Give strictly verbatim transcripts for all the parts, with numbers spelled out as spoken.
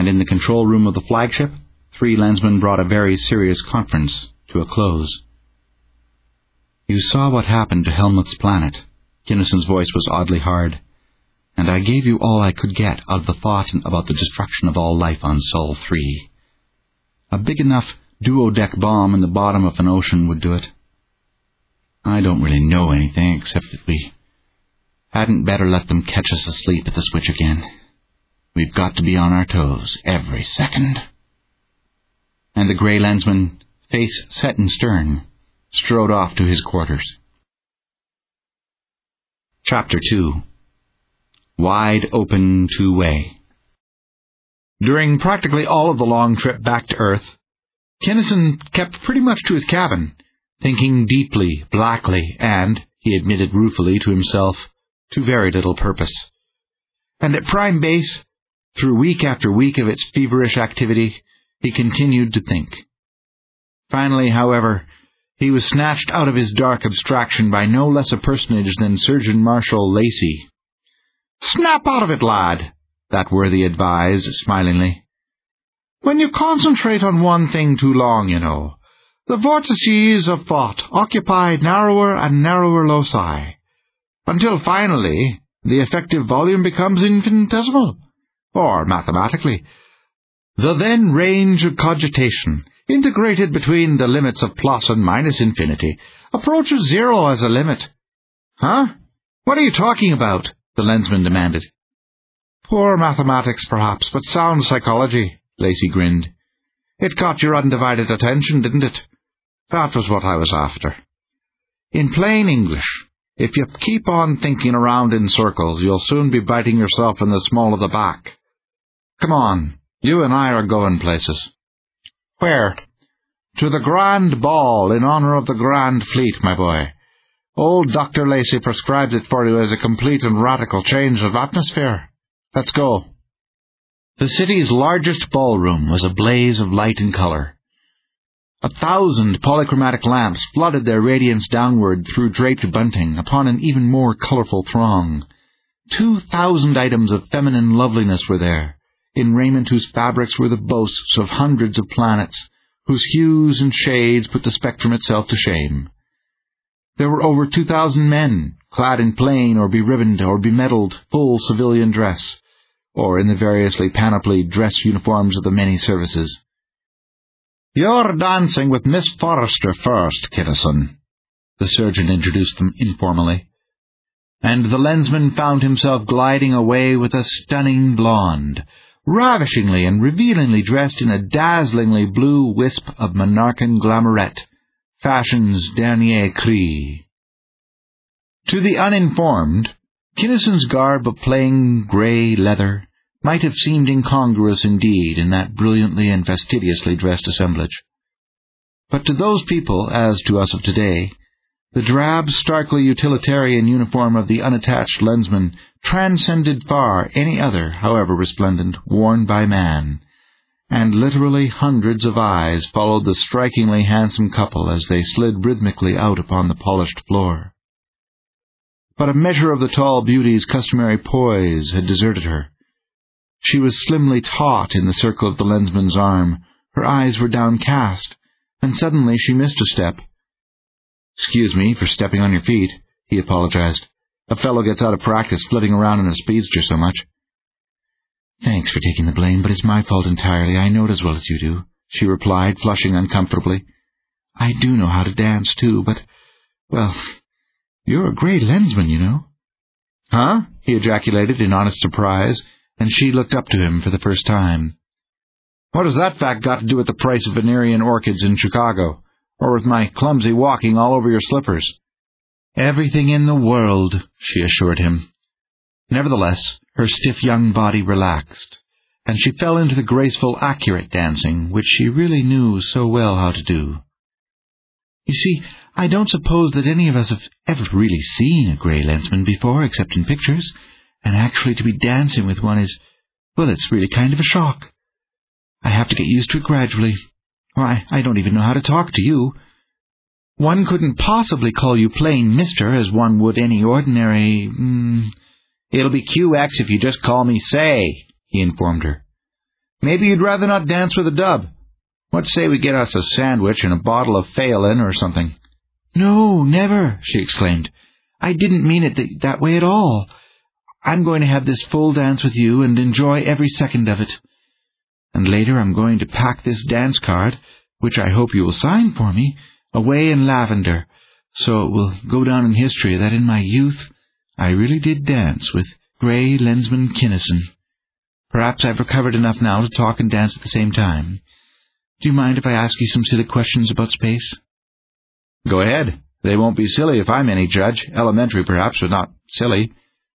and in the control room of the flagship, three lensmen brought a very serious conference to a close. "You saw what happened to Helmut's planet." Kinnison's voice was oddly hard. "And I gave you all I could get out of the thought about the destruction of all life on Sol three. A big enough duodeck bomb in the bottom of an ocean would do it. I don't really know anything except that we hadn't better let them catch us asleep at the switch again. We've got to be on our toes every second." And the grey lensman, face set and stern, strode off to his quarters. Chapter two. Wide Open Two-Way. During practically all of the long trip back to Earth, Kinnison kept pretty much to his cabin, thinking deeply, blackly, and, he admitted ruefully to himself, to very little purpose. And at Prime Base, through week after week of its feverish activity, he continued to think. Finally, however, he was snatched out of his dark abstraction by no less a personage than Surgeon Marshal Lacey. "Snap out of it, lad," that worthy advised, smilingly. "When you concentrate on one thing too long, you know, the vortices of thought occupy narrower and narrower loci, until finally the effective volume becomes infinitesimal, or, mathematically, the then range of cogitation, integrated between the limits of plus and minus infinity, approaches zero as a limit." "Huh? What are you talking about?" the lensman demanded. "Poor mathematics, perhaps, but sound psychology," Lacey grinned. "It caught your undivided attention, didn't it? That was what I was after. In plain English, if you keep on thinking around in circles, you'll soon be biting yourself in the small of the back. Come on, you and I are going places." "Where?" "To the Grand Ball in honor of the Grand Fleet, my boy. Old Doctor Lacey prescribed it for you as a complete and radical change of atmosphere. Let's go." The city's largest ballroom was a blaze of light and color. A thousand polychromatic lamps flooded their radiance downward through draped bunting upon an even more colorful throng. Two thousand items of feminine loveliness were there, in raiment whose fabrics were the boasts of hundreds of planets, whose hues and shades put the spectrum itself to shame. There were over two thousand men, clad in plain or beribboned or bemedaled full civilian dress, or in the variously panoplied dress uniforms of the many services. "You're dancing with Miss Forrester first, Kinnison," the surgeon introduced them informally. And the lensman found himself gliding away with a stunning blonde, ravishingly and revealingly dressed in a dazzlingly blue wisp of Monarchan glamourette, fashion's dernier cri. To the uninformed, Kinnison's garb of plain grey leather might have seemed incongruous indeed in that brilliantly and fastidiously dressed assemblage. But to those people, as to us of today, the drab, starkly utilitarian uniform of the unattached lensman transcended far any other, however resplendent, worn by man, and literally hundreds of eyes followed the strikingly handsome couple as they slid rhythmically out upon the polished floor. But a measure of the tall beauty's customary poise had deserted her. She was slimly taut in the circle of the lensman's arm, her eyes were downcast, and suddenly she missed a step. "Excuse me for stepping on your feet," he apologized. "A fellow gets out of practice flitting around in a speedster so much." "Thanks for taking the blame, but it's my fault entirely. I know it as well as you do," she replied, flushing uncomfortably. "I do know how to dance, too, but, well, you're a great lensman, you know." "Huh?" he ejaculated in honest surprise, and she looked up to him for the first time. "What has that fact got to do with the price of Venerian orchids in Chicago, or with my clumsy walking all over your slippers?" "Everything in the world," she assured him. Nevertheless, her stiff young body relaxed, and she fell into the graceful, accurate dancing which she really knew so well how to do. "You see, I don't suppose that any of us have ever really seen a grey lensman before, except in pictures, and actually to be dancing with one is, well, it's really kind of a shock. I have to get used to it gradually. Why, I don't even know how to talk to you. One couldn't possibly call you plain mister as one would any ordinary... Mm, it'll be Q X if you just call me Say," he informed her. Maybe you'd rather not dance with a dub. What say we get us a sandwich and a bottle of Phelan or something?" "No, never," she exclaimed. "I didn't mean it th- that way at all. I'm going to have this full dance with you and enjoy every second of it. And later I'm going to pack this dance card, which I hope you will sign for me, away in lavender, so it will go down in history that in my youth I really did dance with Grey Lensman Kinnison. Perhaps I've recovered enough now to talk and dance at the same time. Do you mind if I ask you some silly questions about space?" "Go ahead. They won't be silly if I'm any judge. Elementary, perhaps, but not silly."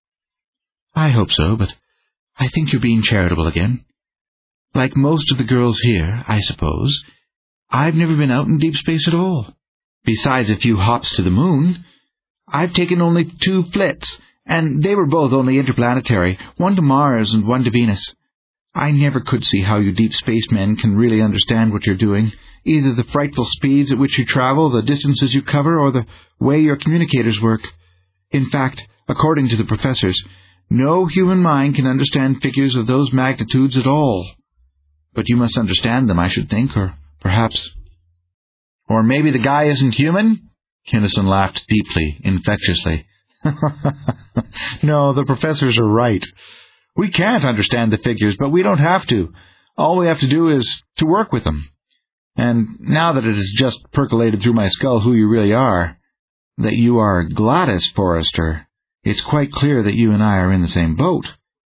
"I hope so, but I think you're being charitable again. Like most of the girls here, I suppose, I've never been out in deep space at all. Besides a few hops to the moon, I've taken only two flits, and they were both only interplanetary, one to Mars and one to Venus. I never could see how you deep spacemen can really understand what you're doing, either the frightful speeds at which you travel, the distances you cover, or the way your communicators work. In fact, according to the professors, no human mind can understand figures of those magnitudes at all. But you must understand them, I should think, or perhaps—" "Or maybe the guy isn't human?" Kinnison laughed deeply, infectiously. "No, the professors are right. We can't understand the figures, but we don't have to. All we have to do is to work with them. And now that it has just percolated through my skull who you really are, that you are Gladys Forrester, it's quite clear that you and I are in the same boat."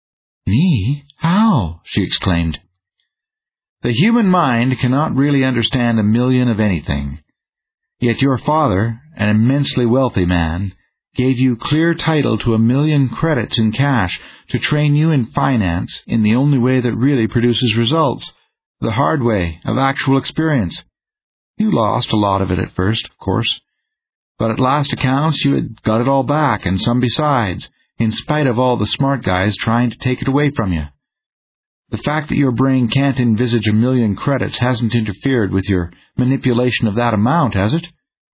"Me? How?" she exclaimed. "The human mind cannot really understand a million of anything. Yet your father, an immensely wealthy man, gave you clear title to a million credits in cash to train you in finance in the only way that really produces results, the hard way of actual experience. You lost a lot of it at first, of course, but at last accounts you had got it all back, and some besides, in spite of all the smart guys trying to take it away from you. The fact that your brain can't envisage a million credits hasn't interfered with your manipulation of that amount, has it?"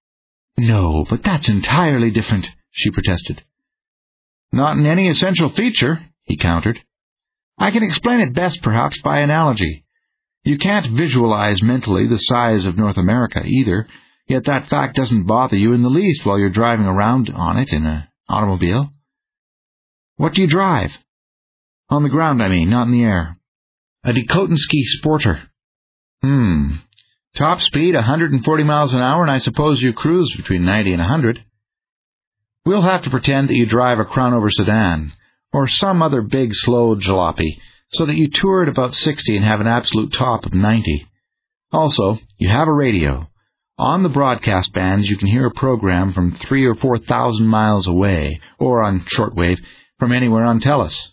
"No, but that's entirely different," she protested. "Not in any essential feature," he countered. "I can explain it best, perhaps, by analogy. You can't visualize mentally the size of North America, either, yet that fact doesn't bother you in the least while you're driving around on it in an automobile. What do you drive? On the ground, I mean, not in the air." "A Dekotensky Sporter." Hmm. "Top speed, one hundred forty miles an hour, and I suppose you cruise between ninety and one hundred. We'll have to pretend that you drive a Crownover sedan, or some other big, slow jalopy, so that you tour at about sixty and have an absolute top of ninety. Also, you have a radio. On the broadcast bands, you can hear a program from three or four thousand miles away, or on shortwave, from anywhere on Tellus."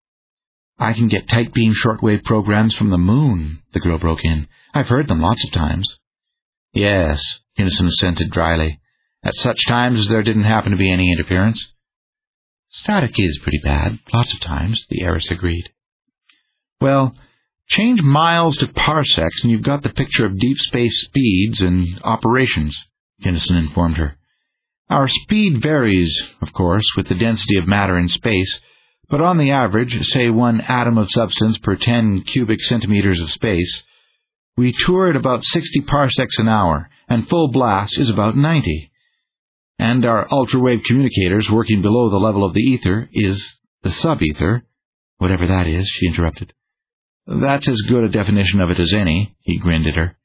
"I can get tight-beam shortwave programs from the moon," the girl broke in. "I've heard them lots of times." "Yes," Kinnison assented dryly, "at such times as there didn't happen to be any interference." "Static is pretty bad, lots of times," the heiress agreed. "Well, change miles to parsecs and you've got the picture of deep space speeds and operations," Kinnison informed her. "Our speed varies, of course, with the density of matter in space, but on the average, say one atom of substance per ten cubic centimeters of space, we tour at about sixty parsecs an hour, and full blast is about ninety. And our ultra-wave communicators working below the level of the ether is the sub-ether," "Whatever that is," she interrupted. "That's as good a definition of it as any," he grinned at her.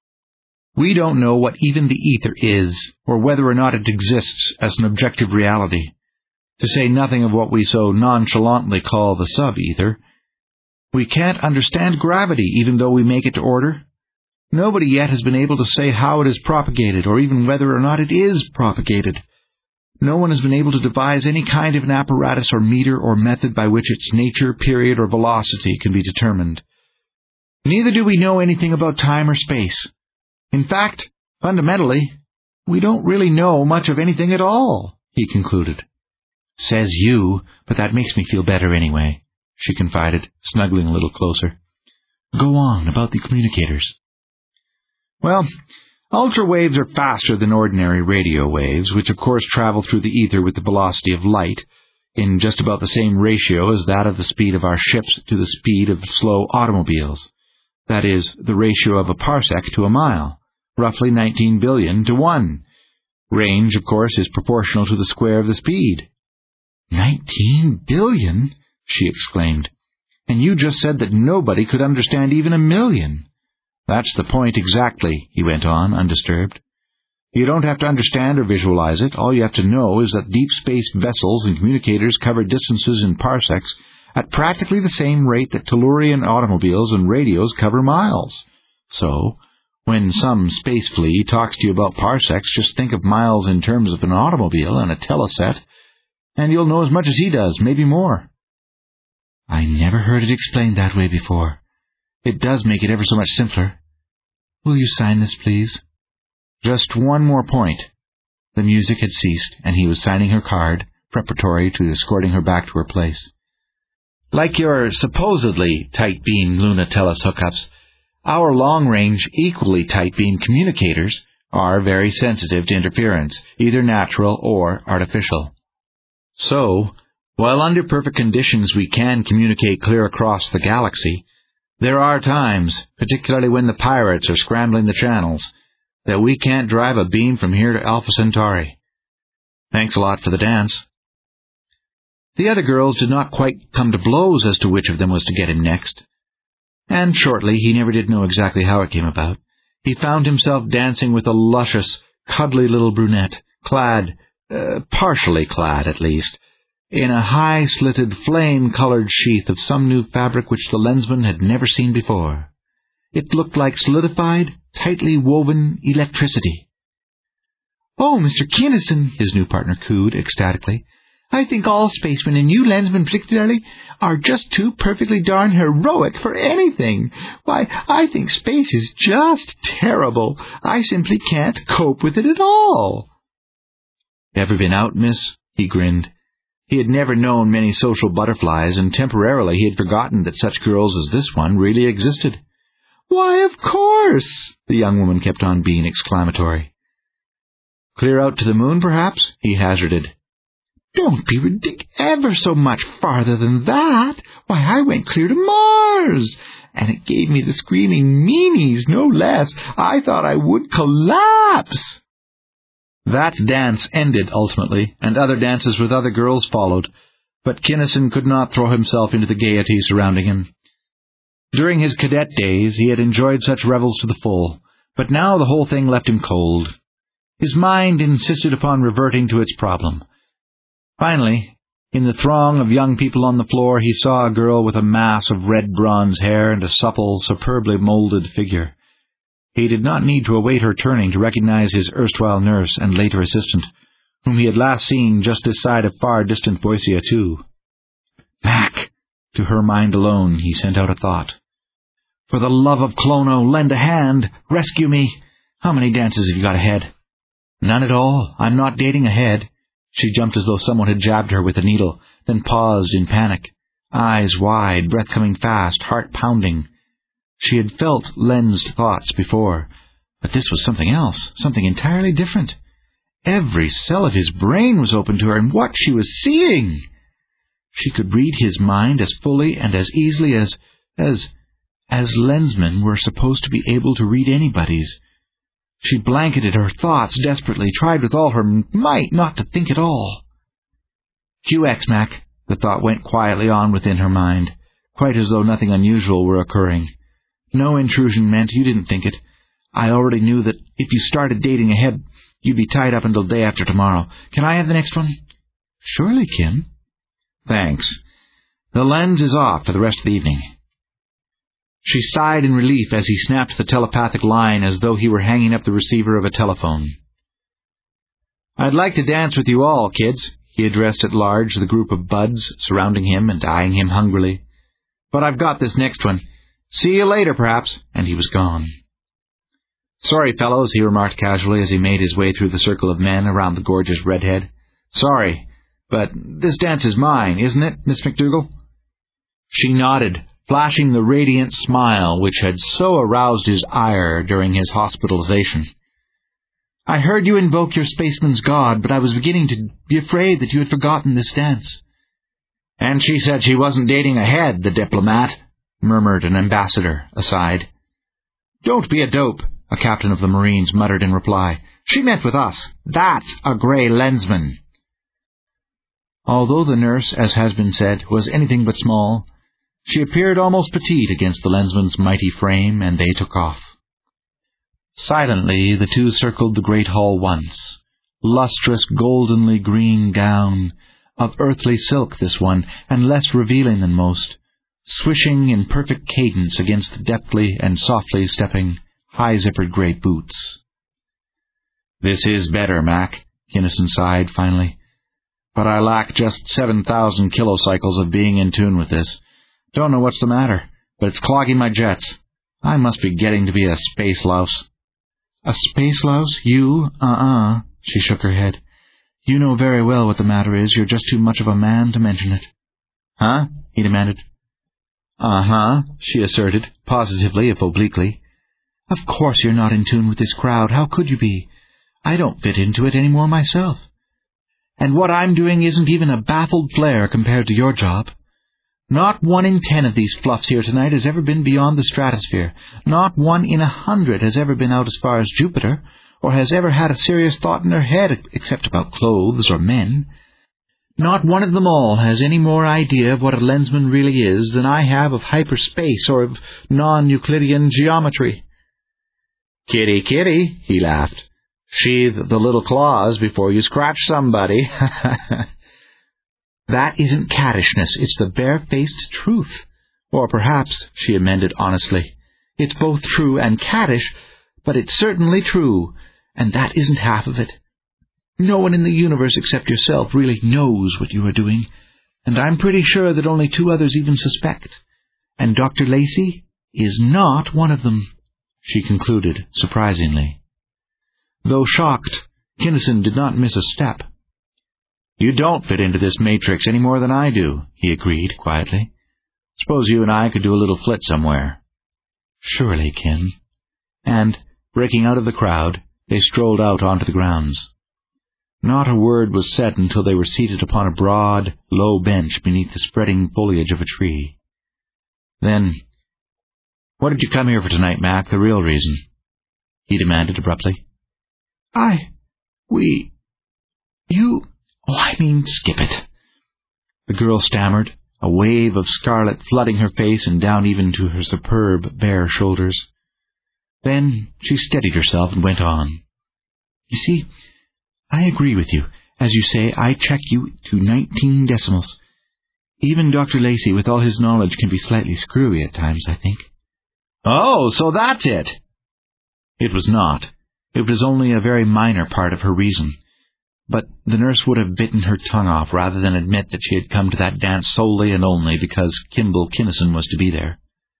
"We don't know what even the ether is, or whether or not it exists as an objective reality, to say nothing of what we so nonchalantly call the sub-ether. We can't understand gravity, even though we make it to order. Nobody yet has been able to say how it is propagated, or even whether or not it is propagated. No one has been able to devise any kind of an apparatus or meter or method by which its nature, period, or velocity can be determined. Neither do we know anything about time or space. In fact, fundamentally, we don't really know much of anything at all," he concluded. "Says you, but that makes me feel better anyway," she confided, snuggling a little closer. "Go on about the communicators." "Well, ultra waves are faster than ordinary radio waves, which of course travel through the ether with the velocity of light, in just about the same ratio as that of the speed of our ships to the speed of slow automobiles. That is, the ratio of a parsec to a mile, roughly nineteen billion to one. Range, of course, is proportional to the square of the speed. Nineteen billion? She exclaimed. And you just said that nobody could understand even a million. That's the point exactly, he went on, undisturbed. You don't have to understand or visualize it. All you have to know is that deep space vessels and communicators cover distances in parsecs at practically the same rate that Tellurian automobiles and radios cover miles. So, when some space flea talks to you about parsecs, just think of miles in terms of an automobile and a teleset, and you'll know as much as he does, maybe more. I never heard it explained that way before. It does make it ever so much simpler. Will you sign this, please? Just one more point. The music had ceased, and he was signing her card, preparatory to escorting her back to her place. Like your supposedly tight-beam Luna Tellus hookups, our long-range, equally tight-beam communicators are very sensitive to interference, either natural or artificial. So, while under perfect conditions we can communicate clear across the galaxy, there are times, particularly when the pirates are scrambling the channels, that we can't drive a beam from here to Alpha Centauri. Thanks a lot for the dance. The other girls did not quite come to blows as to which of them was to get him next. And shortly, he never did know exactly how it came about, he found himself dancing with a luscious, cuddly little brunette, clad, uh, partially clad at least, in a high-slitted, flame-colored sheath of some new fabric which the lensman had never seen before. It looked like solidified, tightly woven electricity. "Oh, Mister Kinnison," his new partner cooed ecstatically, "I think all spacemen, and you lensmen particularly, are just too perfectly darn heroic for anything. Why, I think space is just terrible. I simply can't cope with it at all." "Ever been out, miss?" He grinned. He had never known many social butterflies, and temporarily he had forgotten that such girls as this one really existed. "Why, of course!" the young woman kept on being exclamatory. "Clear out to the moon, perhaps?" he hazarded. "Don't be ridiculous. Ever so much farther than that. Why, I went clear to Mars, and it gave me the screaming meanies, no less. I thought I would collapse." That dance ended ultimately, and other dances with other girls followed, but Kinnison could not throw himself into the gaiety surrounding him. During his cadet days he had enjoyed such revels to the full, but now the whole thing left him cold. His mind insisted upon reverting to its problem. Finally, in the throng of young people on the floor, he saw a girl with a mass of red bronze hair and a supple, superbly molded figure. He did not need to await her turning to recognize his erstwhile nurse and later assistant, whom he had last seen just this side of far-distant Boisia two. "Mac!" To her mind alone, he sent out a thought. "For the love of Clono, lend a hand! Rescue me! How many dances have you got ahead?" "None at all. I'm not dating ahead." She jumped as though someone had jabbed her with a needle, then paused in panic, eyes wide, breath coming fast, heart pounding. She had felt Len's thoughts before, but this was something else, something entirely different. Every cell of his brain was open to her, and what she was seeing! She could read his mind as fully and as easily as, as, as lensmen were supposed to be able to read anybody's. She blanketed her thoughts desperately, tried with all her might not to think at all. "Q X, Mac," the thought went quietly on within her mind, quite as though nothing unusual were occurring. "No intrusion meant you didn't think it. I already knew that if you started dating ahead, you'd be tied up until day after tomorrow. Can I have the next one?" "Surely, Kim." "Thanks. The lens is off for the rest of the evening." She sighed in relief as he snapped the telepathic line as though he were hanging up the receiver of a telephone. "I'd like to dance with you all, kids," he addressed at large the group of buds surrounding him and eyeing him hungrily. "But I've got this next one. See you later, perhaps," and he was gone. "Sorry, fellows," he remarked casually as he made his way through the circle of men around the gorgeous redhead. "Sorry, but this dance is mine, isn't it, Miss McDougal?" She nodded, flashing the radiant smile which had so aroused his ire during his hospitalization. "I heard you invoke your spaceman's god, but I was beginning to be afraid that you had forgotten this dance." And she said she wasn't dating ahead, the diplomat, murmured an ambassador, aside. Don't be a dope, a captain of the Marines muttered in reply. She meant with us. That's a grey lensman. Although the nurse, as has been said, was anything but small, she appeared almost petite against the lensman's mighty frame, and they took off. Silently the two circled the great hall once. Lustrous, goldenly green gown, of earthly silk this one, and less revealing than most, swishing in perfect cadence against the deftly and softly stepping, high-zippered great boots. This is better, Mac, Kinnison sighed finally. But I lack just seven thousand kilocycles of being in tune with this. Don't know what's the matter, but it's clogging my jets. I must be getting to be a space louse. A space louse? You? Uh-uh. She shook her head. You know very well what the matter is. You're just too much of a man to mention it. Huh? He demanded. Uh-huh, she asserted, positively if obliquely. Of course you're not in tune with this crowd. How could you be? I don't fit into it any more myself. And what I'm doing isn't even a baffled flare compared to your job. Not one in ten of these fluffs here tonight has ever been beyond the stratosphere. Not one in a hundred has ever been out as far as Jupiter, or has ever had a serious thought in their head except about clothes or men. Not one of them all has any more idea of what a lensman really is than I have of hyperspace or of non-Euclidean geometry. Kitty, kitty, he laughed. Sheathe the little claws before you scratch somebody. That isn't cattishness, it's the bare-faced truth. Or perhaps, she amended honestly, it's both true and cattish, but it's certainly true, and that isn't half of it. No one in the universe except yourself really knows what you are doing, and I'm pretty sure that only two others even suspect. And Doctor Lacey is not one of them, she concluded surprisingly. Though shocked, Kinnison did not miss a step. You don't fit into this matrix any more than I do, he agreed quietly. Suppose you and I could do a little flit somewhere. Surely, Kin. And, breaking out of the crowd, they strolled out onto the grounds. Not a word was said until they were seated upon a broad, low bench beneath the spreading foliage of a tree. Then, what did you come here for tonight, Mac, the real reason? He demanded abruptly. I... we... you... oh, I mean, skip it. The girl stammered, a wave of scarlet flooding her face and down even to her superb, bare shoulders. Then she steadied herself and went on. You see, I agree with you. As you say, I check you to nineteen decimals. Even Doctor Lacey, with all his knowledge, can be slightly screwy at times, I think. Oh, so that's it! It was not. It was only a very minor part of her reason. But the nurse would have bitten her tongue off rather than admit that she had come to that dance solely and only because Kimball Kinnison was to be there.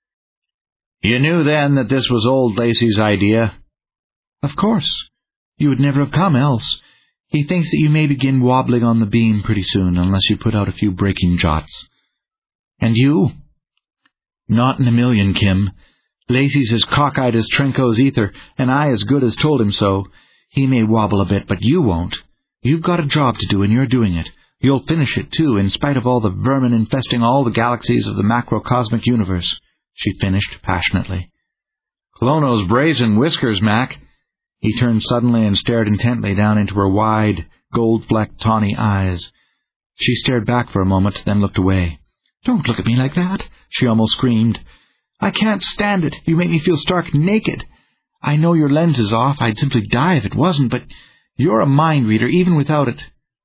You knew then that this was old Lacey's idea? Of course. You would never have come else. He thinks that you may begin wobbling on the beam pretty soon, unless you put out a few breaking jots. And you? Not in a million, Kim. Lacey's as cockeyed as Trenco's ether, and I as good as told him so. He may wobble a bit, but you won't. You've got a job to do, and you're doing it. You'll finish it, too, in spite of all the vermin infesting all the galaxies of the macrocosmic universe, she finished passionately. Clono's brazen whiskers, Mac. He turned suddenly and stared intently down into her wide, gold-flecked, tawny eyes. She stared back for a moment, then looked away. Don't look at me like that, she almost screamed. I can't stand it. You make me feel stark naked. I know your lens is off. I'd simply die if it wasn't, but you're a mind reader even without it.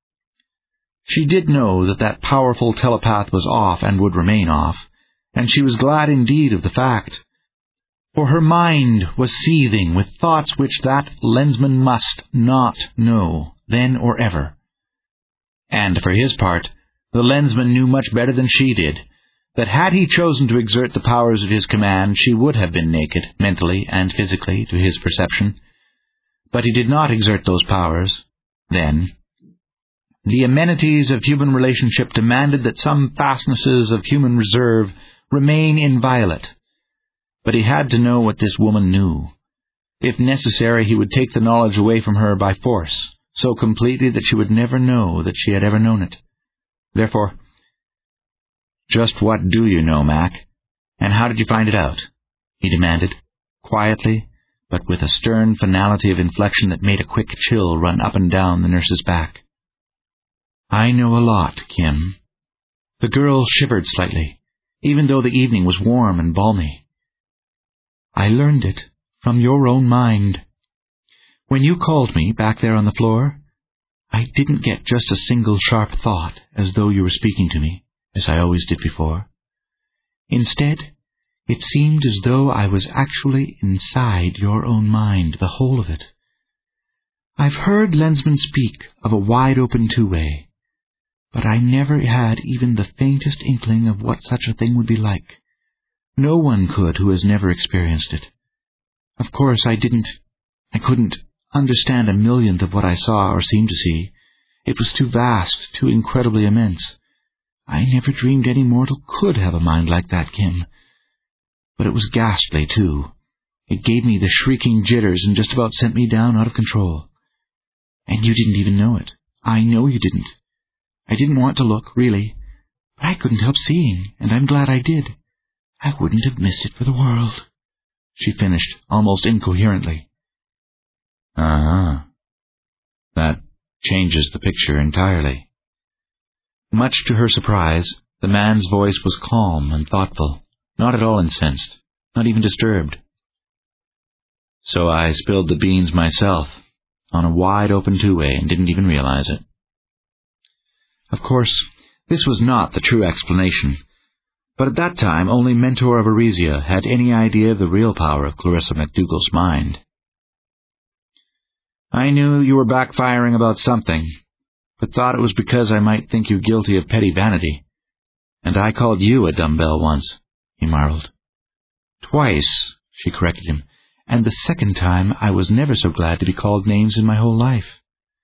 She did know that that powerful telepath was off and would remain off, and she was glad indeed of the fact. For her mind was seething with thoughts which that lensman must not know, then or ever. And for his part, the lensman knew much better than she did, that had he chosen to exert the powers of his command, she would have been naked, mentally and physically, to his perception. But he did not exert those powers, then. The amenities of human relationship demanded that some fastnesses of human reserve remain inviolate. But he had to know what this woman knew. If necessary, he would take the knowledge away from her by force, so completely that she would never know that she had ever known it. Therefore, "Just what do you know, Mac? And how did you find it out?" he demanded, quietly, but with a stern finality of inflection that made a quick chill run up and down the nurse's back. "I know a lot, Kim." The girl shivered slightly, even though the evening was warm and balmy. "I learned it from your own mind. When you called me back there on the floor, I didn't get just a single sharp thought as though you were speaking to me, as I always did before. Instead, it seemed as though I was actually inside your own mind, the whole of it. I've heard Lensman speak of a wide-open two-way, but I never had even the faintest inkling of what such a thing would be like. No one could who has never experienced it. Of course, I didn't, I couldn't understand a millionth of what I saw or seemed to see. It was too vast, too incredibly immense. I never dreamed any mortal could have a mind like that, Kim. But it was ghastly, too. It gave me the shrieking jitters and just about sent me down out of control. And you didn't even know it. I know you didn't. I didn't want to look, really, but I couldn't help seeing, and I'm glad I did. I wouldn't have missed it for the world," she finished, almost incoherently. "Ah, that changes the picture entirely." Much to her surprise, the man's voice was calm and thoughtful, not at all incensed, not even disturbed. "So I spilled the beans myself, on a wide-open two-way, and didn't even realize it." Of course, this was not the true explanation, but at that time only Mentor of Arisia had any idea of the real power of Clarissa MacDougall's mind. "I knew you were backfiring about something, but thought it was because I might think you guilty of petty vanity. And I called you a dumbbell once," he marveled. "Twice," she corrected him, "and the second time I was never so glad to be called names in my whole life."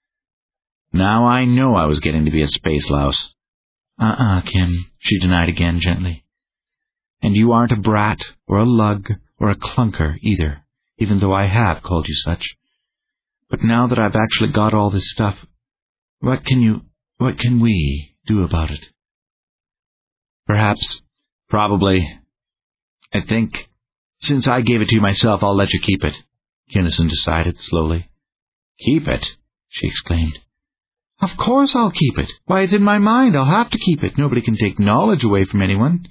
"Now I know I was getting to be a space louse." Uh-uh, Kim, she denied again gently. "And you aren't a brat, or a lug, or a clunker either, even though I have called you such. But now that I've actually got all this stuff, what can you, what can we do about it?" "Perhaps, probably, I think, since I gave it to you myself, I'll let you keep it," Kinnison decided slowly. "Keep it?" she exclaimed. "Of course I'll keep it. Why, it's in my mind. I'll have to keep it. Nobody can take knowledge away from anyone."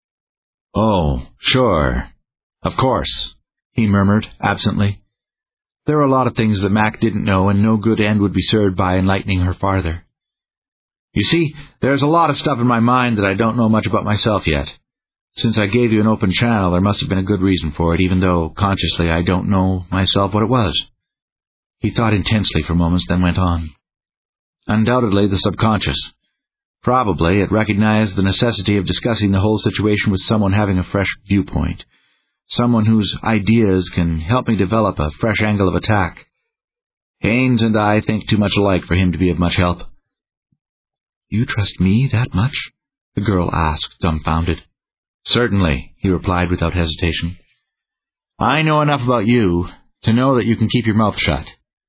"Oh, sure. Of course," he murmured absently. There were a lot of things that Mac didn't know, and no good end would be served by enlightening her farther. "You see, there's a lot of stuff in my mind that I don't know much about myself yet. Since I gave you an open channel, there must have been a good reason for it, even though, consciously, I don't know myself what it was." He thought intensely for moments, then went on. "Undoubtedly the subconscious. Probably it recognized the necessity of discussing the whole situation with someone having a fresh viewpoint, someone whose ideas can help me develop a fresh angle of attack. Haynes and I think too much alike for him to be of much help." "You trust me that much?" the girl asked, dumbfounded. "Certainly," he replied without hesitation. "I know enough about you to know that you can keep your mouth shut."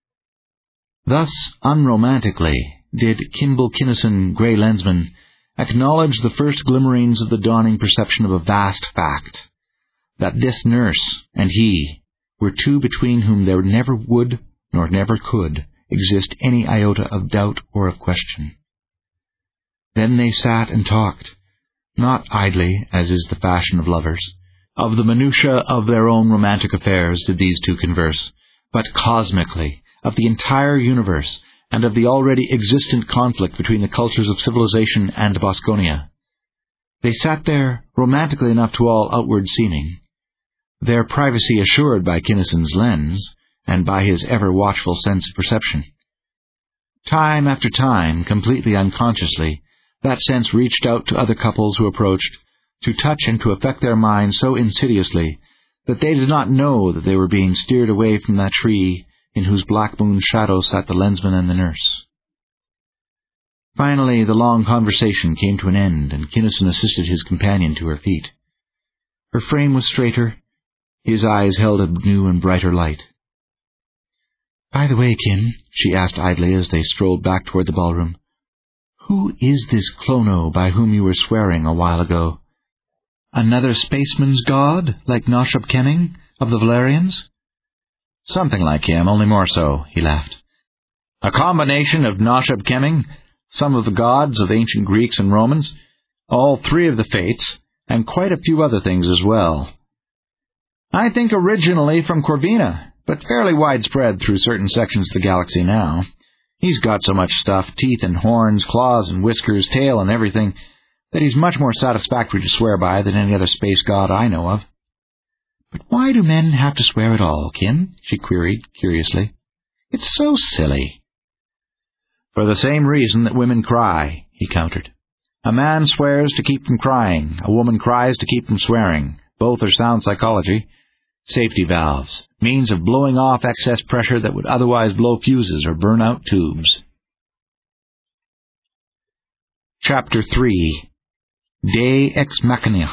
Thus, unromantically, did Kimball Kinnison Grey Lensman acknowledge the first glimmerings of the dawning perception of a vast fact, that this nurse and he were two between whom there never would, nor never could, exist any iota of doubt or of question. Then they sat and talked, not idly, as is the fashion of lovers. Of the minutiae of their own romantic affairs did these two converse, but cosmically, of the entire universe, and of the already existent conflict between the cultures of civilization and Bosconia. They sat there, romantically enough to all outward seeming, their privacy assured by Kinnison's lens, and by his ever-watchful sense of perception. Time after time, completely unconsciously, that sense reached out to other couples who approached, to touch and to affect their minds so insidiously that they did not know that they were being steered away from that tree in whose black moon shadow sat the lensman and the nurse. Finally, the long conversation came to an end, and Kinnison assisted his companion to her feet. Her frame was straighter, his eyes held a new and brighter light. "By the way, Kim," she asked idly as they strolled back toward the ballroom, Who is this Clono by whom you were swearing a while ago? Another spaceman's god, like Noshab Kemming of the Valerians? Something like him, only more so, he laughed. A combination of Noshab Kemming, some of the gods of ancient Greeks and Romans, all three of the fates, and quite a few other things as well. I think originally from Corvina, but fairly widespread through certain sections of the galaxy now. He's got so much stuff, teeth and horns, claws and whiskers, tail and everything, that he's much more satisfactory to swear by than any other space god I know of. But why do men have to swear at all, Kim? She queried, curiously. It's so silly. For the same reason that women cry, he countered. A man swears to keep from crying, a woman cries to keep from swearing. Both are sound psychology. Safety valves, means of blowing off excess pressure that would otherwise blow fuses or burn out tubes. Chapter three. De Ex Machina.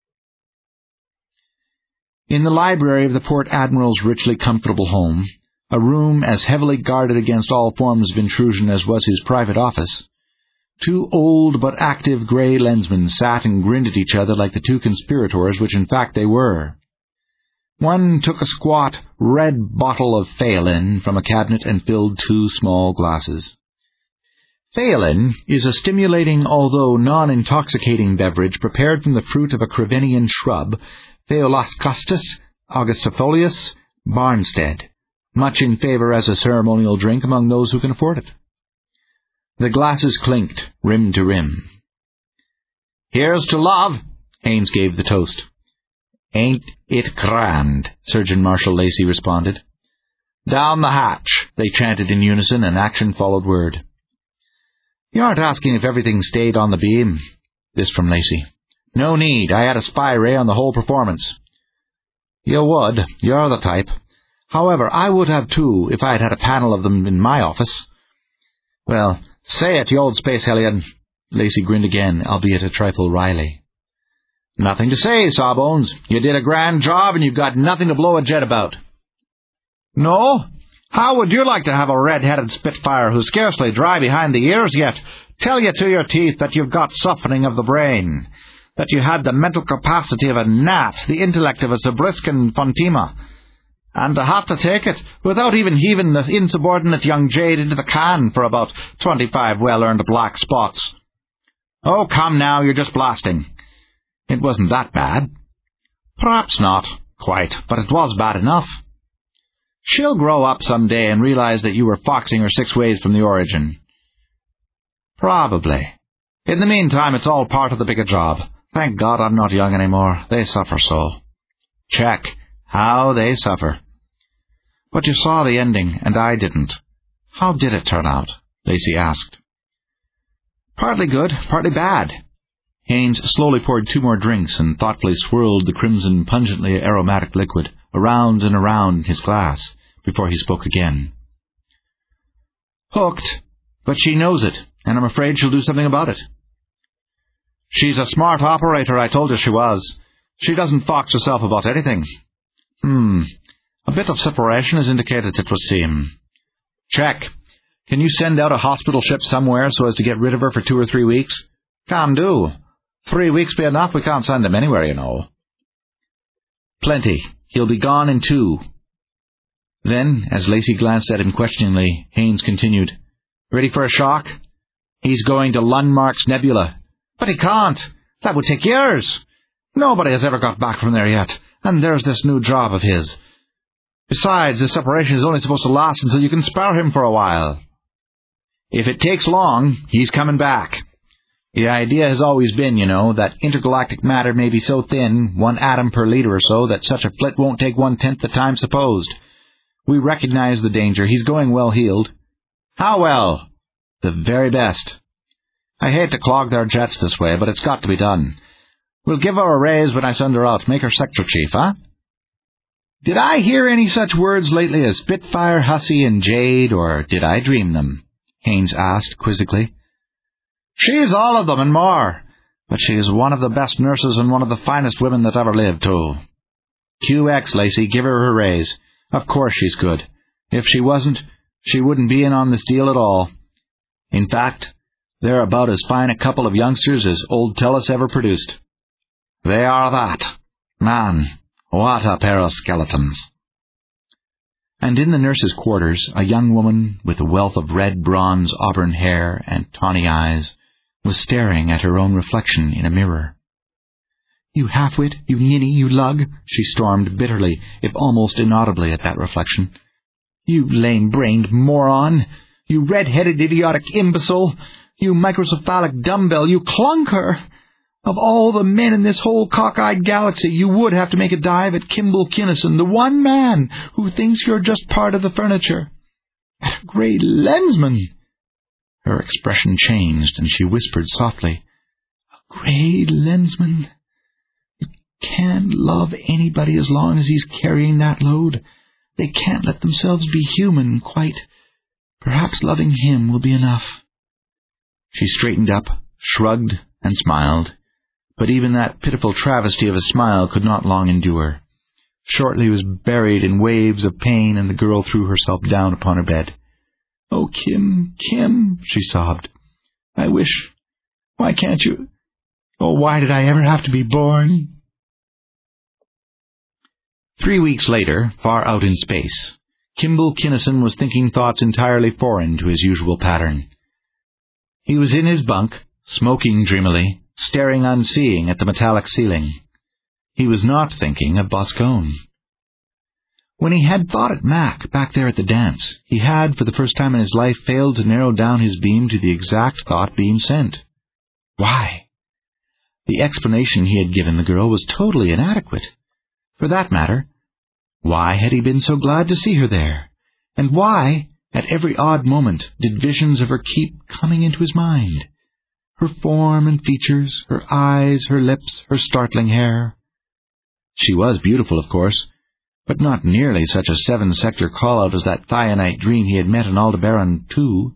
In the library of the Port Admiral's richly comfortable home, a room as heavily guarded against all forms of intrusion as was his private office, two old but active grey lensmen sat and grinned at each other like the two conspirators which in fact they were. One took a squat, red bottle of Pheolin from a cabinet and filled two small glasses. Pheolin is a stimulating, although non-intoxicating beverage prepared from the fruit of a Crevenian shrub, Pheolascustus augustifolius Barnstead, much in favour as a ceremonial drink among those who can afford it. The glasses clinked, rim to rim. "Here's to love," Haines gave the toast. "Ain't it grand," Surgeon Marshal Lacey responded. "Down the hatch," they chanted in unison, and action followed word. "You aren't asking if everything stayed on the beam?" This from Lacey. "No need. I had a spy ray on the whole performance." "You would. You're the type. However, I would have too if I had had a panel of them in my office." "Well, say it, you old space hellion." Lacey grinned again, albeit a trifle wryly. "Nothing to say, Sawbones. You did a grand job, and you've got nothing to blow a jet about." "No? How would you like to have a red-headed spitfire who's scarcely dry behind the ears yet tell you to your teeth that you've got softening of the brain, that you had the mental capacity of a gnat, the intellect of a Zabriskan Fontima, and to have to take it without even heaving the insubordinate young jade into the can for about twenty-five well-earned black spots? Oh, come now, you're just blasting. It wasn't that bad." "Perhaps not, quite, but it was bad enough." "She'll grow up some day and realize that you were foxing her six ways from the origin." "Probably. In the meantime, it's all part of the bigger job. Thank God I'm not young anymore. They suffer so." "Check. How they suffer." "But you saw the ending, and I didn't. How did it turn out?" Lacey asked. "Partly good, partly bad." Haines slowly poured two more drinks and thoughtfully swirled the crimson, pungently aromatic liquid around and around in his glass before he spoke again. "Hooked, but she knows it, and I'm afraid she'll do something about it." "She's a smart operator, I told you she was. She doesn't fox herself about anything." Hmm, a bit of separation has indicated, it would seem." "Check. Can you send out a hospital ship somewhere so as to get rid of her for two or three weeks?" "Can do. Three weeks be enough. We can't send him anywhere, you know." "Plenty. He'll be gone in two." Then, as Lacey glanced at him questioningly, Haines continued, "Ready for a shock?" "He's going to Lundmark's Nebula." "But he can't. That would take years. Nobody has ever got back from there yet, and there's this new job of his. Besides, the separation is only supposed to last until you can spare him for a while." "If it takes long, he's coming back. The idea has always been, you know, that intergalactic matter may be so thin, one atom per liter or so, that such a flit won't take one-tenth the time supposed. We recognize the danger. He's going well-heeled." "How well?" "The very best. I hate to clog their jets this way, but it's got to be done. We'll give her a raise when I send her out. Make her sector chief, huh?" "Did I hear any such words lately as Spitfire, Hussy, and Jade, or did I dream them?" Haines asked quizzically. "She's all of them and more, but she is one of the best nurses and one of the finest women that ever lived, too." Q X, Lacey, give her her raise. Of course she's good. If she wasn't, she wouldn't be in on this deal at all. In fact, They're about as fine a couple of youngsters as old Tellus ever produced. They are that. Man, what a pair of skeletons. And in the nurse's quarters, a young woman with a wealth of red bronze auburn hair and tawny eyes was staring at her own reflection in a mirror. "You half-wit, you ninny, you lug," she stormed bitterly, if almost inaudibly, at that reflection. "You lame-brained moron! You red-headed idiotic imbecile! You microcephalic dumbbell! You clunker! Of all the men in this whole cockeyed galaxy, you would have to make a dive at Kimball Kinnison, the one man who thinks you're just part of the furniture. At a grey lensman!" Her expression changed, and she whispered softly, "A grey lensman. You can't love anybody as long as he's carrying that load. They can't let themselves be human, quite. Perhaps loving him will be enough." She straightened up, shrugged, and smiled. But even that pitiful travesty of a smile could not long endure. Shortly was buried in waves of pain, and the girl threw herself down upon her bed. "Oh, Kim, Kim," she sobbed. "I wish... Why can't you... Oh, why did I ever have to be born?" Three weeks later, far out in space, Kimball Kinnison was thinking thoughts entirely foreign to his usual pattern. He was in his bunk, smoking dreamily, staring unseeing at the metallic ceiling. He was not thinking of Boscone. When he had thought at Mac back there at the dance, he had, for the first time in his life, failed to narrow down his beam to the exact thought being sent. Why? The explanation he had given the girl was totally inadequate. For that matter, why had he been so glad to see her there? And why, at every odd moment, did visions of her keep coming into his mind? Her form and features, her eyes, her lips, her startling hair. She was beautiful, of course, but not nearly such a seven-sector call-out as that Thionite dream he had met in Aldebaran two.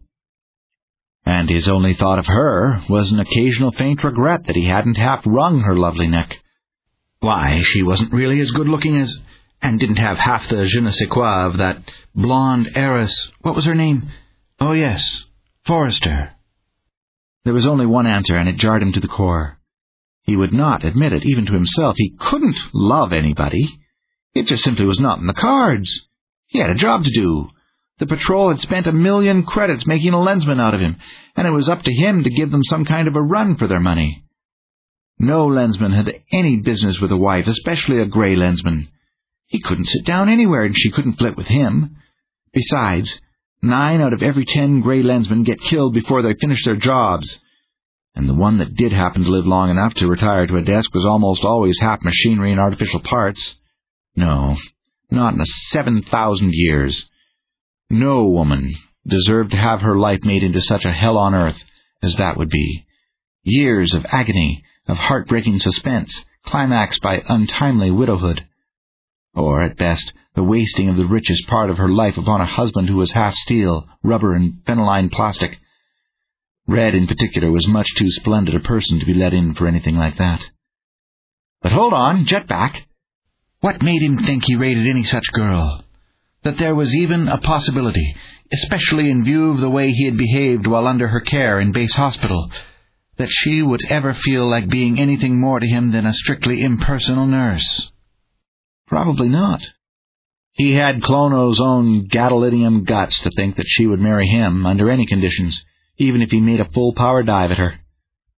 And his only thought of her was an occasional faint regret that he hadn't half wrung her lovely neck. Why, she wasn't really as good-looking as... and didn't have half the je ne sais quoi of that blonde heiress... What was her name? Oh, yes, Forrester. There was only one answer, and it jarred him to the core. He would not admit it, even to himself. He couldn't love anybody. It just simply was not in the cards. He had a job to do. The patrol had spent a million credits making a lensman out of him, and it was up to him to give them some kind of a run for their money. No lensman had any business with a wife, especially a grey lensman. He couldn't sit down anywhere, and she couldn't flit with him. Besides, nine out of every ten grey lensmen get killed before they finish their jobs, and the one that did happen to live long enough to retire to a desk was almost always half machinery and artificial parts. No, not in a seven thousand years. No woman deserved to have her life made into such a hell on earth as that would be. Years of agony, of heartbreaking suspense, climaxed by untimely widowhood. Or, at best, the wasting of the richest part of her life upon a husband who was half steel, rubber, and phenyline plastic. Red, in particular, was much too splendid a person to be let in for anything like that. But hold on, Jetback. What made him think he rated any such girl? That there was even a possibility, especially in view of the way he had behaved while under her care in base hospital, that she would ever feel like being anything more to him than a strictly impersonal nurse? Probably not. He had Clono's own gadolinium guts to think that she would marry him under any conditions, even if he made a full-power dive at her.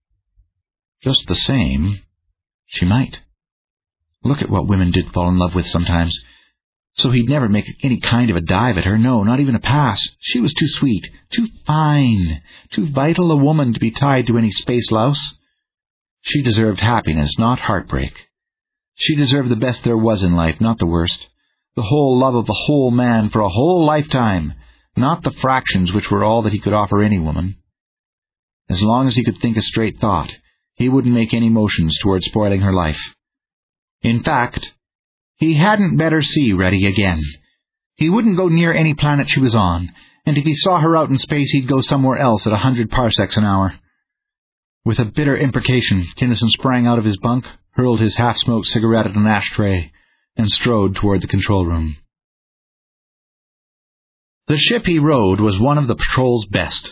Just the same, she might. Look at what women did fall in love with sometimes. So he'd never make any kind of a dive at her, no, not even a pass. She was too sweet, too fine, too vital a woman to be tied to any space louse. She deserved happiness, not heartbreak. She deserved the best there was in life, not the worst. The whole love of the whole man for a whole lifetime, not the fractions which were all that he could offer any woman. As long as he could think a straight thought, he wouldn't make any motions toward spoiling her life. In fact, he hadn't better see Reddy again. He wouldn't go near any planet she was on, and if he saw her out in space, he'd go somewhere else at a hundred parsecs an hour. With a bitter imprecation, Kinnison sprang out of his bunk, hurled his half-smoked cigarette at an ashtray, and strode toward the control room. The ship he rode was one of the patrol's best,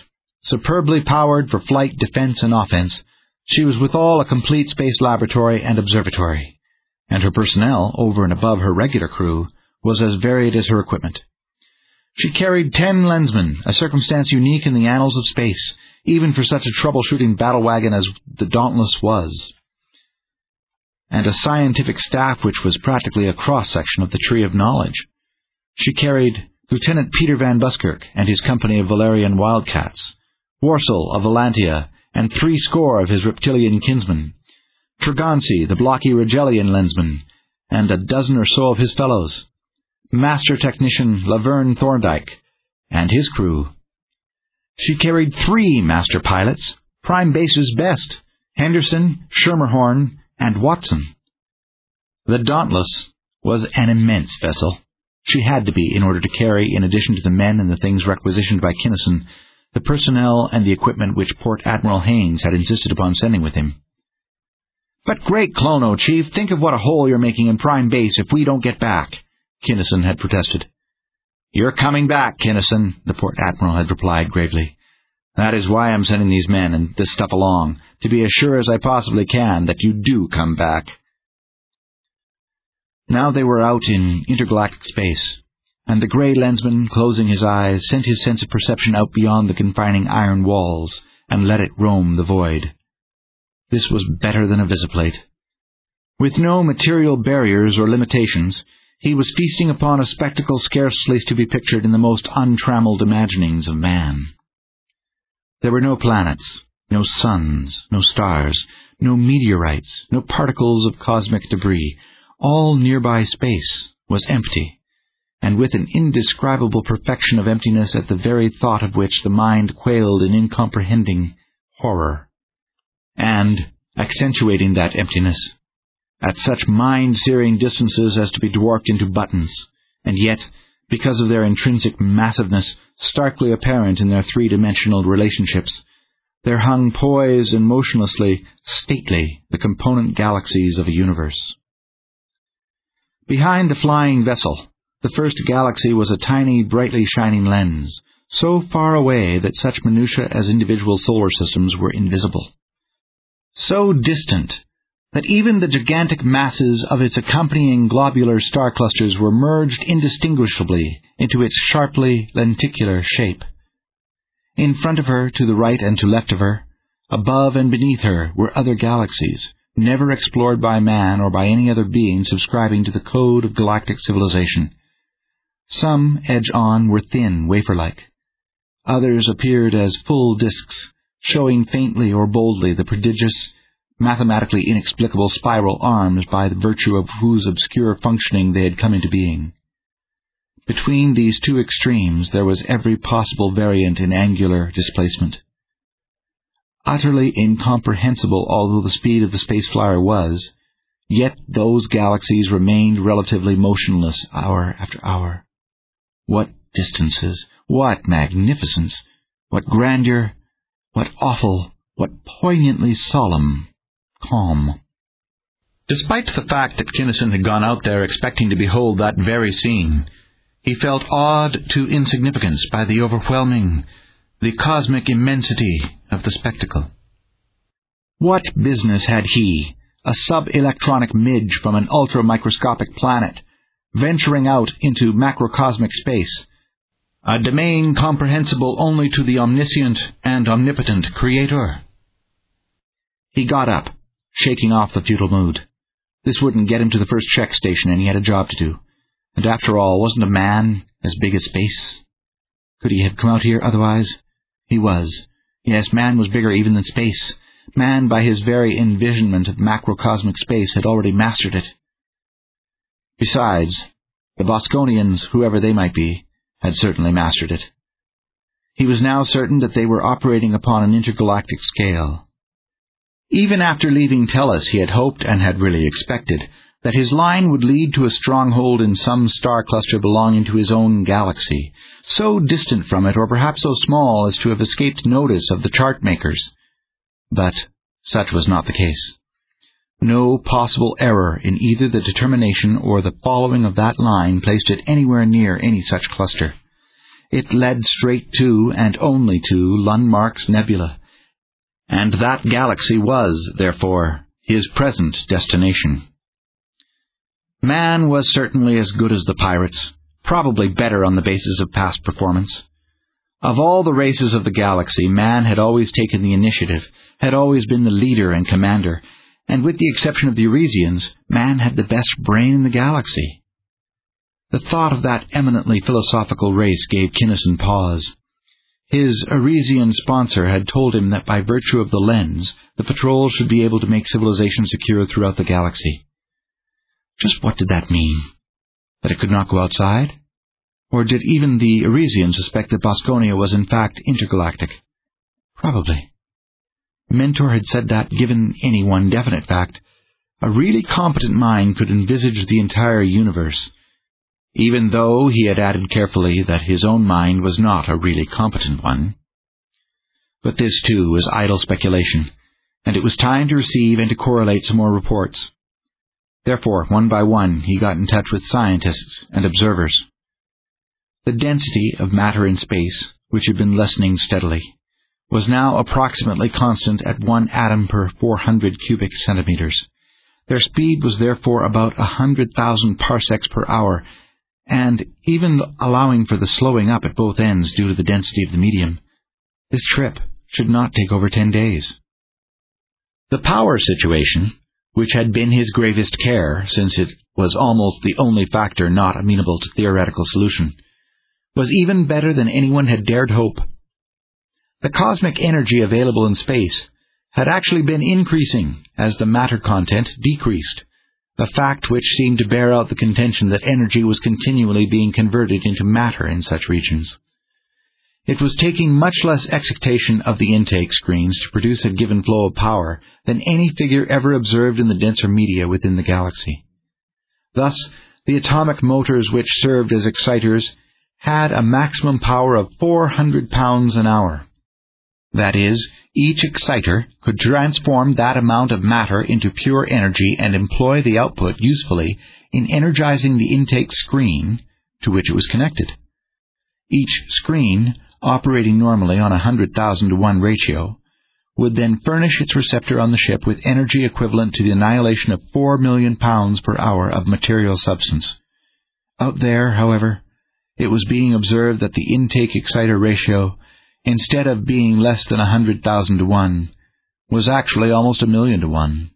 Superbly powered for flight, defense, and offense, she was withal a complete space laboratory and observatory, and her personnel, over and above her regular crew, was as varied as her equipment. She carried ten lensmen, a circumstance unique in the annals of space, even for such a troubleshooting battle wagon as the Dauntless was, and a scientific staff which was practically a cross-section of the tree of knowledge. She carried Lieutenant Peter Van Buskirk and his company of Valerian Wildcats, Warsaw of Valantia, and three score of his reptilian kinsmen, Tregonci, the blocky Rigelian lensman, and a dozen or so of his fellows, Master Technician Laverne Thorndyke, and his crew. She carried three master pilots, Prime Base's best, Henderson, Schermerhorn, and Watson. The Dauntless was an immense vessel. She had to be in order to carry, in addition to the men and the things requisitioned by Kinnison, the personnel and the equipment which Port Admiral Haynes had insisted upon sending with him. "But great Clono, Chief, think of what a hole you're making in Prime Base if we don't get back," Kinnison had protested. "You're coming back, Kinnison," the Port Admiral had replied gravely. "That is why I'm sending these men and this stuff along, to be as sure as I possibly can that you do come back." Now they were out in intergalactic space, and the grey lensman, closing his eyes, sent his sense of perception out beyond the confining iron walls and let it roam the void. This was better than a visiplate. With no material barriers or limitations, he was feasting upon a spectacle scarcely to be pictured in the most untrammeled imaginings of man. There were no planets, no suns, no stars, no meteorites, no particles of cosmic debris. All nearby space was empty, and with an indescribable perfection of emptiness at the very thought of which the mind quailed in incomprehending horror. And, accentuating that emptiness, at such mind-searing distances as to be dwarfed into buttons, and yet, because of their intrinsic massiveness, starkly apparent in their three-dimensional relationships, there hung poised and motionlessly, stately, the component galaxies of a universe. Behind the flying vessel, the first galaxy was a tiny, brightly shining lens, so far away that such minutiae as individual solar systems were invisible. So distant that even the gigantic masses of its accompanying globular star clusters were merged indistinguishably into its sharply lenticular shape. In front of her, to the right and to left of her, above and beneath her, were other galaxies, never explored by man or by any other being subscribing to the code of galactic civilization. Some, edge on, were thin, wafer-like. Others appeared as full disks, showing faintly or boldly the prodigious, mathematically inexplicable spiral arms by the virtue of whose obscure functioning they had come into being. Between these two extremes there was every possible variant in angular displacement. Utterly incomprehensible although the speed of the space flyer was, yet those galaxies remained relatively motionless hour after hour. What distances, what magnificence, what grandeur, what awful, what poignantly solemn calm. Despite the fact that Kinnison had gone out there expecting to behold that very scene, he felt awed to insignificance by the overwhelming, the cosmic immensity of the spectacle. What business had he, a sub-electronic midge from an ultra-microscopic planet, venturing out into macrocosmic space, a domain comprehensible only to the omniscient and omnipotent Creator? He got up, shaking off the futile mood. This wouldn't get him to the first check station, and he had a job to do. And after all, wasn't a man as big as space? Could he have come out here otherwise? He was. Yes, man was bigger even than space. Man, by his very envisionment of macrocosmic space, had already mastered it. Besides, the Bosconians, whoever they might be, had certainly mastered it. He was now certain that they were operating upon an intergalactic scale. Even after leaving Tellus, he had hoped, and had really expected, that his line would lead to a stronghold in some star cluster belonging to his own galaxy, so distant from it, or perhaps so small as to have escaped notice of the chart-makers. But such was not the case. No possible error in either the determination or the following of that line placed it anywhere near any such cluster. it led straight to, and only to, Lundmark's Nebula, and that galaxy was, therefore, his present destination. Man was certainly as good as the pirates, probably better on the basis of past performance. Of all the races of the galaxy, man had always taken the initiative, had always been the leader and commander, and with the exception of the Arisians, man had the best brain in the galaxy. The thought of that eminently philosophical race gave Kinnison pause. His Arisian sponsor had told him that by virtue of the lens, the patrol should be able to make civilization secure throughout the galaxy. Just what did that mean? That it could not go outside? Or did even the Arisians suspect that Bosconia was in fact intergalactic? Probably. Mentor had said that, given any one definite fact, a really competent mind could envisage the entire universe, even though he had added carefully that his own mind was not a really competent one. But this, too, was idle speculation, and it was time to receive and to correlate some more reports. Therefore, one by one, he got in touch with scientists and observers. The density of matter in space, which had been lessening steadily, was now approximately constant at one atom per four hundred cubic centimeters. Their speed was therefore about a hundred thousand parsecs per hour, and even allowing for the slowing up at both ends due to the density of the medium, this trip should not take over ten days. The power situation, which had been his gravest care, since it was almost the only factor not amenable to theoretical solution, was even better than anyone had dared hope. The cosmic energy available in space had actually been increasing as the matter content decreased, a fact which seemed to bear out the contention that energy was continually being converted into matter in such regions. It was taking much less excitation of the intake screens to produce a given flow of power than any figure ever observed in the denser media within the galaxy. Thus, the atomic motors which served as exciters had a maximum power of four hundred pounds an hour. That is, each exciter could transform that amount of matter into pure energy and employ the output usefully in energizing the intake screen to which it was connected. Each screen, operating normally on a one hundred thousand to one ratio, would then furnish its receptor on the ship with energy equivalent to the annihilation of four million pounds per hour of material substance. Out there, however, it was being observed that the intake-exciter ratio, instead of being less than a hundred thousand to one, was actually almost a million to one.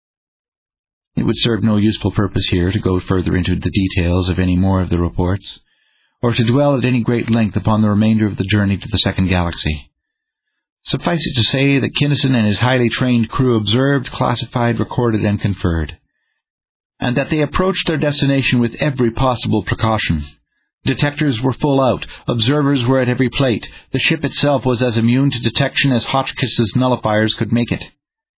It would serve no useful purpose here to go further into the details of any more of the reports, or to dwell at any great length upon the remainder of the journey to the second galaxy. Suffice it to say that Kinnison and his highly trained crew observed, classified, recorded, and conferred, and that they approached their destination with every possible precaution. Detectors were full out, observers were at every plate, the ship itself was as immune to detection as Hotchkiss's nullifiers could make it.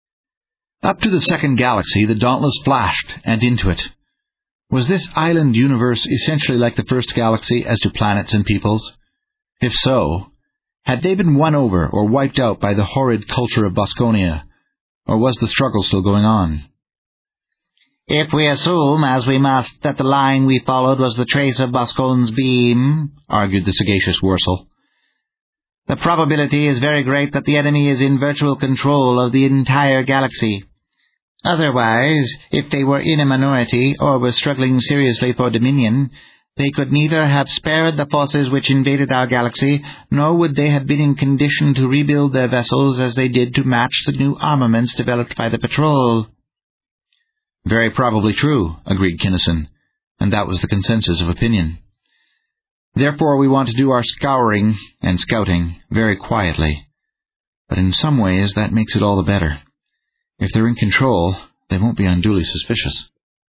Up to the second galaxy, the Dauntless flashed, and into it. Was this island universe essentially like the first galaxy as to planets and peoples? If so, had they been won over or wiped out by the horrid culture of Bosconia, or was the struggle still going on? If we assume, as we must, that the line we followed was the trace of Boscone's beam, argued the sagacious Worsel, the probability is very great that the enemy is in virtual control of the entire galaxy. Otherwise, if they were in a minority or were struggling seriously for dominion, they could neither have spared the forces which invaded our galaxy, nor would they have been in condition to rebuild their vessels as they did to match the new armaments developed by the patrol. Very probably true, agreed Kinnison, and that was the consensus of opinion. Therefore we want to do our scouring and scouting very quietly, but in some ways that makes it all the better. If they're in control, they won't be unduly suspicious.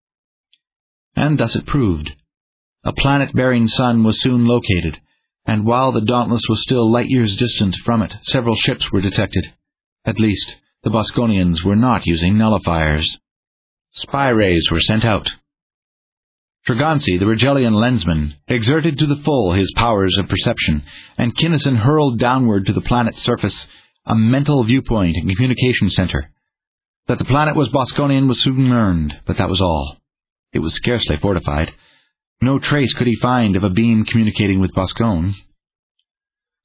And thus it proved. A planet-bearing sun was soon located, and while the Dauntless was still light-years distant from it, several ships were detected. At least, the Bosconians were not using nullifiers. Spy rays were sent out. Tregonsi, the Rigelian lensman, exerted to the full his powers of perception, and Kinnison hurled downward to the planet's surface a mental viewpoint and communication center. That the planet was Bosconian was soon learned, but that was all. It was scarcely fortified. No trace could he find of a beam communicating with Boscone.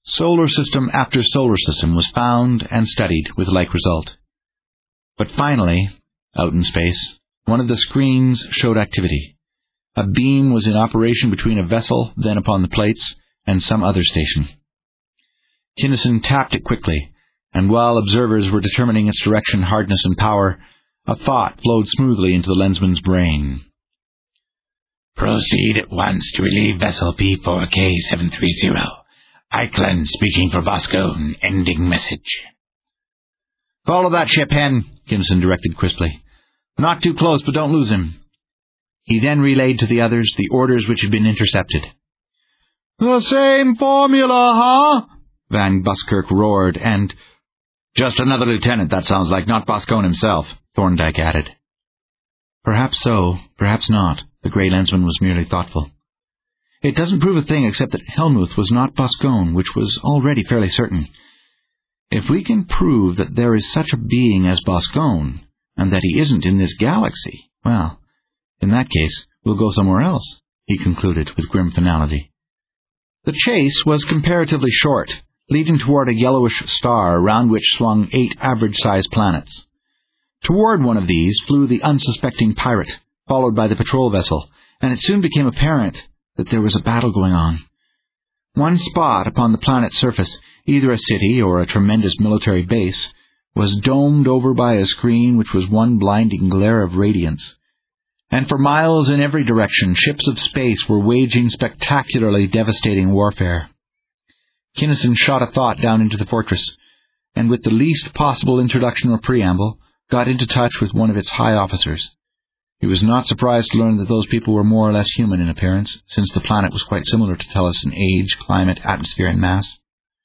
Solar system after solar system was found and studied with like result. But finally, out in space, one of the screens showed activity. A beam was in operation between a vessel then upon the plates and some other station. Kinnison tapped it quickly, and while observers were determining its direction, hardness, and power, a thought flowed smoothly into the lensman's brain. Proceed at once to relieve vessel P four K seven three zero. Eichland speaking for Boscone, ending message. Follow that ship, Hen, Kinnison directed crisply. Not too close, but don't lose him. He then relayed to the others the orders which had been intercepted. The same formula, huh? Van Buskirk roared, and... Just another lieutenant, that sounds like, not Boscone himself, Thorndyke added. Perhaps so, perhaps not. The grey lensman was merely thoughtful. It doesn't prove a thing except that Helmuth was not Boscone, which was already fairly certain. If we can prove that there is such a being as Boscone, and that he isn't in this galaxy, well, in that case, we'll go somewhere else, he concluded with grim finality. The chase was comparatively short, leading toward a yellowish star around which swung eight average-sized planets. Toward one of these flew the unsuspecting pirate, followed by the patrol vessel, and it soon became apparent that there was a battle going on. One spot upon the planet's surface, either a city or a tremendous military base, was domed over by a screen which was one blinding glare of radiance. And for miles in every direction, ships of space were waging spectacularly devastating warfare. Kinnison shot a thought down into the fortress, and with the least possible introduction or preamble, got into touch with one of its high officers. He was not surprised to learn that those people were more or less human in appearance, since the planet was quite similar to Tellus in age, climate, atmosphere, and mass.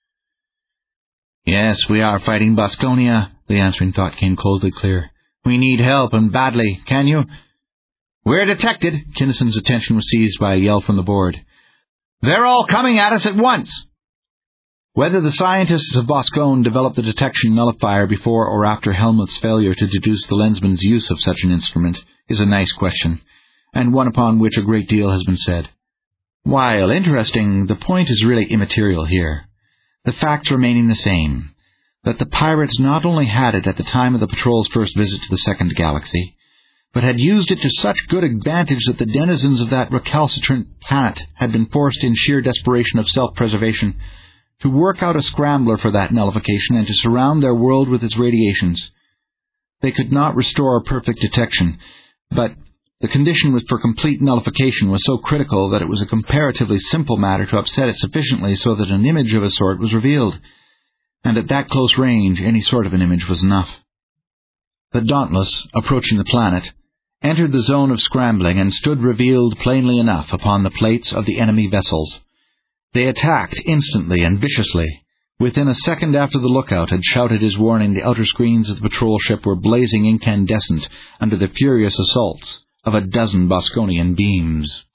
Yes, we are fighting Bosconia, the answering thought came coldly clear. We need help, and badly. Can you? We're detected. Kinnison's attention was seized by a yell from the board. They're all coming at us at once! Whether the scientists of Boscone developed the detection nullifier before or after Helmuth's failure to deduce the lensman's use of such an instrument is a nice question, and one upon which a great deal has been said. While interesting, the point is really immaterial here. The facts remaining the same, that the pirates not only had it at the time of the patrol's first visit to the second galaxy, but had used it to such good advantage that the denizens of that recalcitrant planet had been forced in sheer desperation of self-preservation to work out a scrambler for that nullification and to surround their world with its radiations. They could not restore perfect detection, but the condition was for complete nullification was so critical that it was a comparatively simple matter to upset it sufficiently so that an image of a sort was revealed, and at that close range any sort of an image was enough. The Dauntless, approaching the planet, entered the zone of scrambling and stood revealed plainly enough upon the plates of the enemy vessels. They attacked instantly and viciously. Within a second after the lookout had shouted his warning, the outer screens of the patrol ship were blazing incandescent under the furious assaults of a dozen Bosconian beams.